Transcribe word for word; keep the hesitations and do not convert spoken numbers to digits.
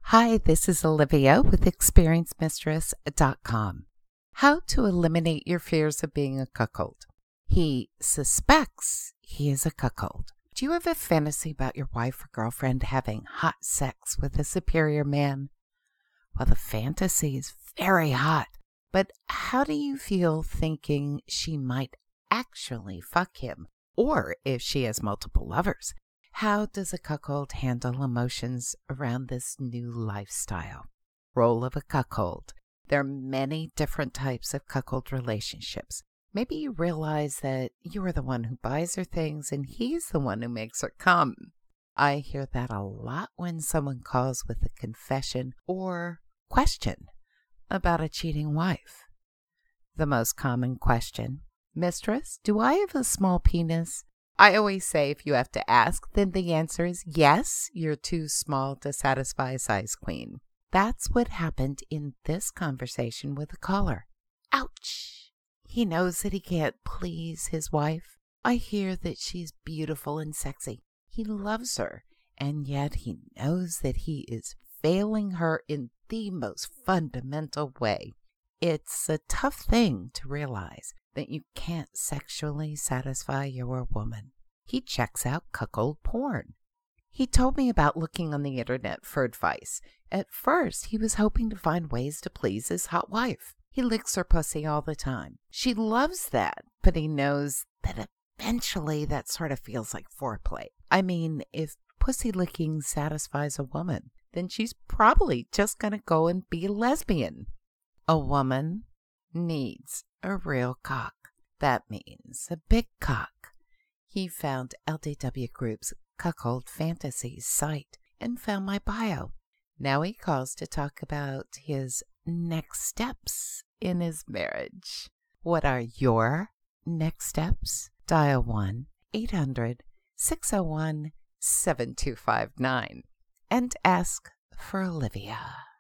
Hi, this is Olivia with Experienced Mistress dot com. How to eliminate your fears of being a cuckold. He suspects he is a cuckold. Do you have a fantasy about your wife or girlfriend having hot sex with a superior man? Well, the fantasy is very hot, but how do you feel thinking she might actually fuck him? Or if she has multiple lovers? How does a cuckold handle emotions around this new lifestyle? Role of a cuckold. There are many different types of cuckold relationships. Maybe you realize that you are the one who buys her things and he's the one who makes her come. I hear that a lot when someone calls with a confession or question about a cheating wife. The most common question, Mistress, do I have a small penis? I always say if you have to ask, then the answer is yes, you're too small to satisfy a size queen. That's what happened in this conversation with the caller. Ouch! He knows that he can't please his wife. I hear that she's beautiful and sexy. He loves her, and yet he knows that he is failing her in the most fundamental way. It's a tough thing to realize that you can't sexually satisfy your woman. He checks out cuckold porn. He told me about looking on the internet for advice. At first, he was hoping to find ways to please his hot wife. He licks her pussy all the time. She loves that, but he knows that eventually that sort of feels like foreplay. I mean, if pussy licking satisfies a woman, then she's probably just going to go and be a lesbian. A woman needs a real cock. That means a big cock. He found L D W Group's Cuckold Fantasies site and found my bio. Now he calls to talk about his next steps in his marriage. What are your next steps? Dial one eight hundred six oh one seven two five nine and ask for Olivia.